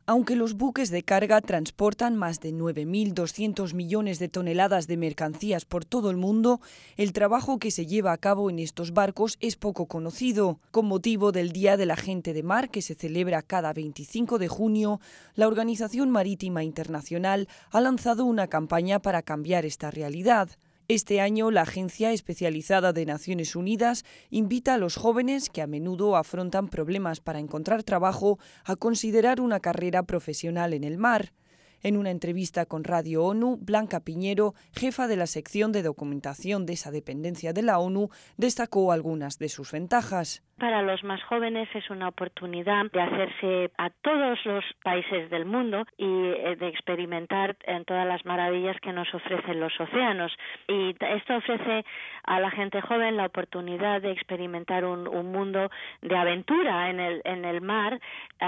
Aunque los buques de carga transportan más de 9.200 millones de toneladas de mercancías por todo el mundo, el trabajo que se lleva a cabo en estos barcos es poco conocido. Con motivo del Día de la Gente de Mar, que se celebra cada 25 de junio, la Organización Marítima Internacional ha lanzado una campaña para cambiar esta realidad. Este año, la Agencia Especializada de Naciones Unidas invita a los jóvenes, que a menudo afrontan problemas para encontrar trabajo, a considerar una carrera profesional en el mar. En una entrevista con Radio ONU, Blanca Piñero, jefa de la sección de documentación de esa dependencia de la ONU, destacó algunas de sus ventajas. Para los más jóvenes es una oportunidad de hacerse a todos los países del mundo y de experimentar en todas las maravillas que nos ofrecen los océanos. Y esto ofrece a la gente joven la oportunidad de experimentar un mundo de aventura en el mar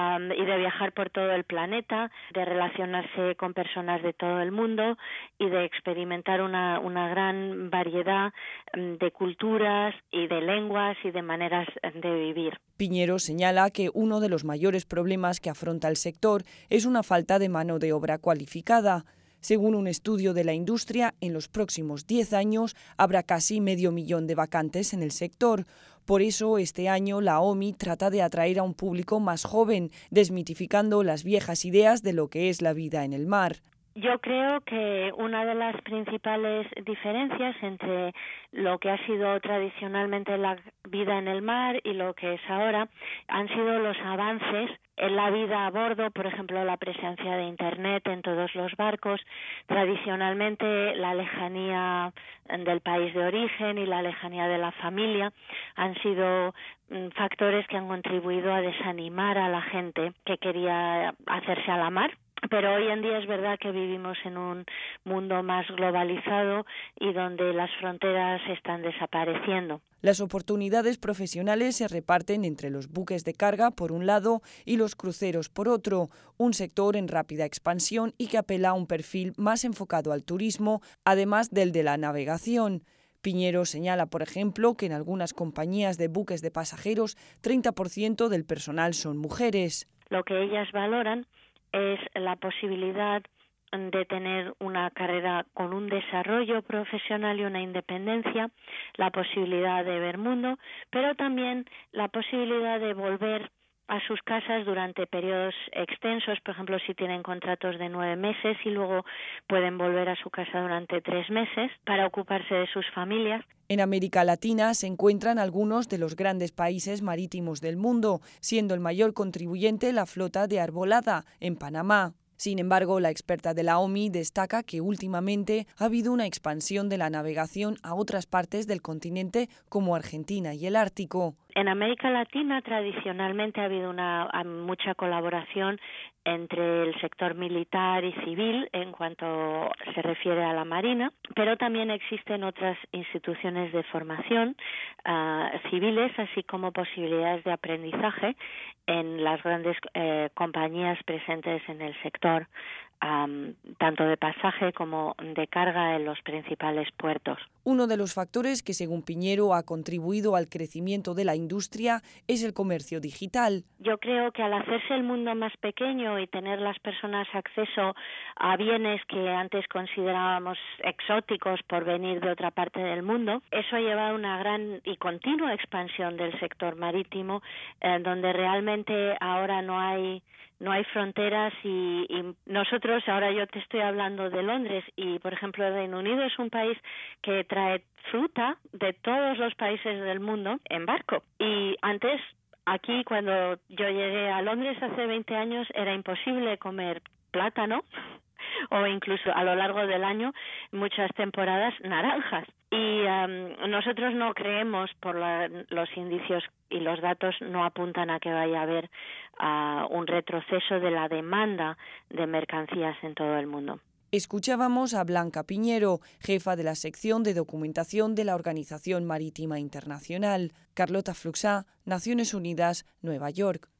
y de viajar por todo el planeta, de relacionarse con personas de todo el mundo y de experimentar una gran variedad de culturas y de lenguas y de maneras de vivir. Piñero señala que uno de los mayores problemas que afronta el sector es una falta de mano de obra cualificada. Según un estudio de la industria, en los próximos 10 años habrá casi 500.000 de vacantes en el sector. Por eso, este año la OMI trata de atraer a un público más joven, desmitificando las viejas ideas de lo que es la vida en el mar. Yo creo que una de las principales diferencias entre lo que ha sido tradicionalmente la vida en el mar y lo que es ahora han sido los avances en la vida a bordo, por ejemplo, la presencia de Internet en todos los barcos. Tradicionalmente, la lejanía del país de origen y la lejanía de la familia han sido factores que han contribuido a desanimar a la gente que quería hacerse a la mar. Pero hoy en día es verdad que vivimos en un mundo más globalizado y donde las fronteras están desapareciendo. Las oportunidades profesionales se reparten entre los buques de carga por un lado y los cruceros por otro, un sector en rápida expansión y que apela a un perfil más enfocado al turismo, además del de la navegación. Piñero señala, por ejemplo, que en algunas compañías de buques de pasajeros 30% del personal son mujeres. Lo que ellas valoran es la posibilidad de tener una carrera con un desarrollo profesional y una independencia, la posibilidad de ver mundo, pero también la posibilidad de volver a sus casas durante periodos extensos, por ejemplo, si tienen contratos de 9 meses y luego pueden volver a su casa durante 3 meses para ocuparse de sus familias. En América Latina se encuentran algunos de los grandes países marítimos del mundo, siendo el mayor contribuyente la flota de arbolada, en Panamá. Sin embargo, la experta de la OMI destaca que últimamente ha habido una expansión de la navegación a otras partes del continente como Argentina y el Ártico. En América Latina tradicionalmente ha habido mucha colaboración entre el sector militar y civil en cuanto se refiere a la Marina, pero también existen otras instituciones de formación civiles, así como posibilidades de aprendizaje en las grandes compañías presentes en el sector, tanto de pasaje como de carga en los principales puertos. Uno de los factores que, según Piñero, ha contribuido al crecimiento de la industria es el comercio digital. Yo creo que al hacerse el mundo más pequeño y tener las personas acceso a bienes que antes considerábamos exóticos por venir de otra parte del mundo, eso ha llevado a una gran y continua expansión del sector marítimo, donde realmente ahora no hay fronteras y nosotros, ahora yo te estoy hablando de Londres y, por ejemplo, el Reino Unido es un país que trae fruta de todos los países del mundo en barco. Y antes, aquí, cuando yo llegué a Londres hace 20 años, era imposible comer plátano o incluso a lo largo del año, muchas temporadas, naranjas. Y nosotros no creemos, por los indicios y los datos no apuntan a que vaya a haber un retroceso de la demanda de mercancías en todo el mundo. Escuchábamos a Blanca Piñero, jefa de la sección de documentación de la Organización Marítima Internacional. Carlota Fluxá, Naciones Unidas, Nueva York.